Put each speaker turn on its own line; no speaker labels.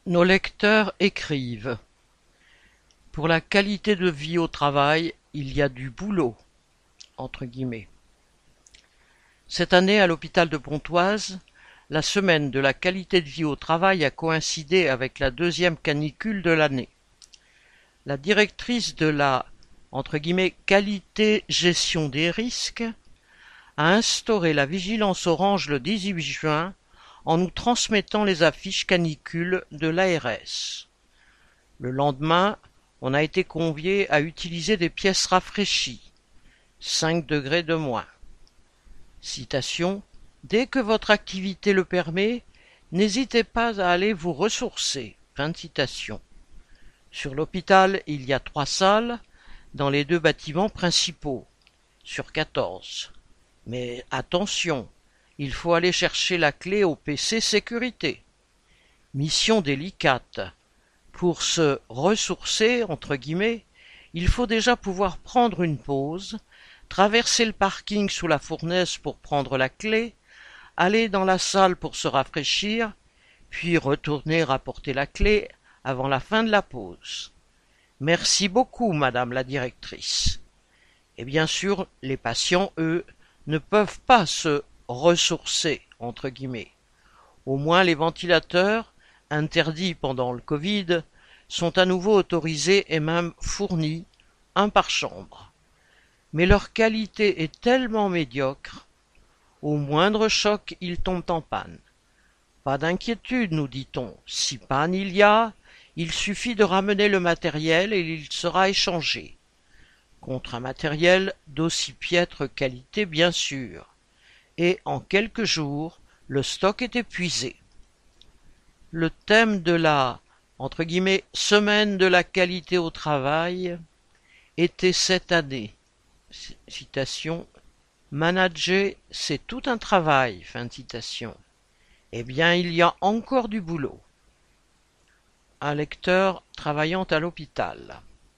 Nos lecteurs écrivent: pour la qualité de vie au travail, il y a du boulot, entre guillemets. Cette année, à l'hôpital de Pontoise, la semaine de la qualité de vie au travail a coïncidé avec la deuxième canicule de l'année. La directrice de la entre guillemets, qualité gestion des risques a instauré la vigilance orange le 18 juin en nous transmettant les affiches canicules de l'ARS. Le lendemain, on a été conviés à utiliser des pièces rafraîchies, 5 degrés de moins. Citation: dès que votre activité le permet, n'hésitez pas à aller vous ressourcer. Fin de citation. Sur l'hôpital, il y a 3 salles dans les 2 bâtiments principaux, sur 14. Mais attention, il faut aller chercher la clé au PC sécurité. Mission délicate. Pour se ressourcer, entre guillemets, il faut déjà pouvoir prendre une pause, traverser le parking sous la fournaise pour prendre la clé, aller dans la salle pour se rafraîchir, puis retourner rapporter la clé avant la fin de la pause. Merci beaucoup, madame la directrice. Et bien sûr, les patients, eux, ne peuvent pas se ressourcer, entre guillemets. Au moins les ventilateurs, interdits pendant le Covid, sont à nouveau autorisés et même fournis, un par chambre. Mais leur qualité est tellement médiocre, au moindre choc, ils tombent en panne. Pas d'inquiétude, nous dit-on, si panne il y a, il suffit de ramener le matériel et il sera échangé. Contre un matériel d'aussi piètre qualité, bien sûr. Et en quelques jours, le stock est épuisé. Le thème de la entre guillemets, semaine de la qualité au travail était cette année. Citation: manager, c'est tout un travail. Fin de citation. Eh bien, il y a encore du boulot. Un lecteur travaillant à l'hôpital.